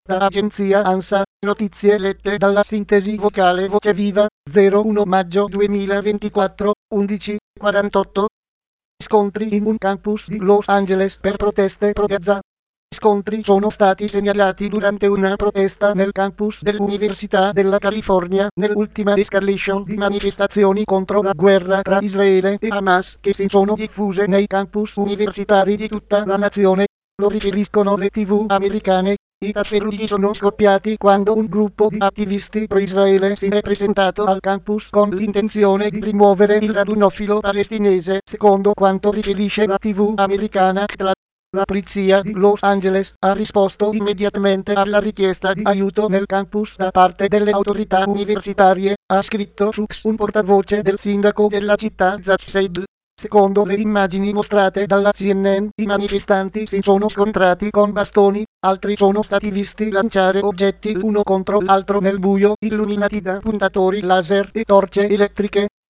Da agenzia ANSA, notizie lette dalla sintesi vocale Voce Viva, 01 maggio 2024, 11:48. Scontri in un campus di Los Angeles per proteste pro Gaza. Scontri sono stati segnalati durante una protesta nel campus dell'Università della California, nell'ultima escalation di manifestazioni contro la guerra tra Israele e Hamas che si sono diffuse nei campus universitari di tutta la nazione. Lo riferiscono le TV americane. I tafferugli sono scoppiati quando un gruppo di attivisti pro-Israele si è presentato al campus con l'intenzione di rimuovere il radunofilo palestinese, secondo quanto riferisce la TV americana CTLA. La polizia di Los Angeles ha risposto immediatamente alla richiesta di aiuto nel campus da parte delle autorità universitarie, ha scritto su X un portavoce del sindaco della città Zach Seidel. Secondo le immagini mostrate dalla CNN, i manifestanti si sono scontrati con bastoni, altri sono stati visti lanciare oggetti l'uno contro l'altro nel buio, illuminati da puntatori laser e torce elettriche.